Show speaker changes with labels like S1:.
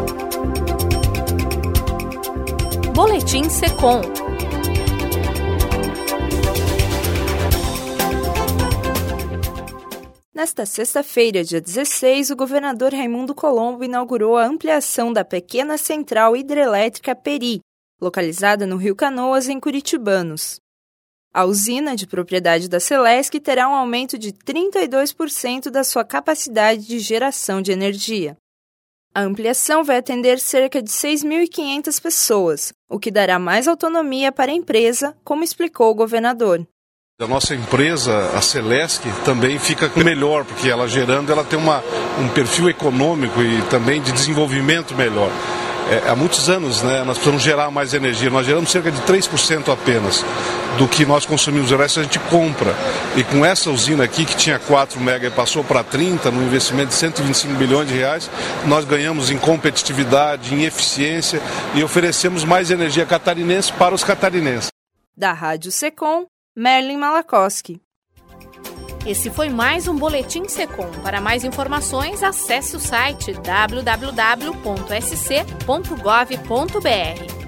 S1: Boletim Secom.
S2: Nesta sexta-feira, dia 16, o governador Raimundo Colombo inaugurou a ampliação da pequena central hidrelétrica Peri, localizada no Rio Canoas, em Curitibanos. A usina, de propriedade da Celesc, terá um aumento de 32% da sua capacidade de geração de energia. A ampliação vai atender cerca de 6.500 pessoas, o que dará mais autonomia para a empresa, como explicou o governador.
S3: A nossa empresa, a Celesc, também fica melhor, porque ela gerando, ela tem um perfil econômico e também de desenvolvimento melhor. Há muitos anos, nós precisamos gerar mais energia. Nós geramos cerca de 3% apenas do que nós consumimos. O resto a gente compra. E com essa usina aqui, que tinha 4 mega e passou para 30, num investimento de 125 bilhões de reais, nós ganhamos em competitividade, em eficiência e oferecemos mais energia catarinense para os catarinenses.
S2: Da Rádio Secom, Merlin Malakoski.
S1: Esse foi mais um Boletim Secom. Para mais informações, acesse o site www.sc.gov.br.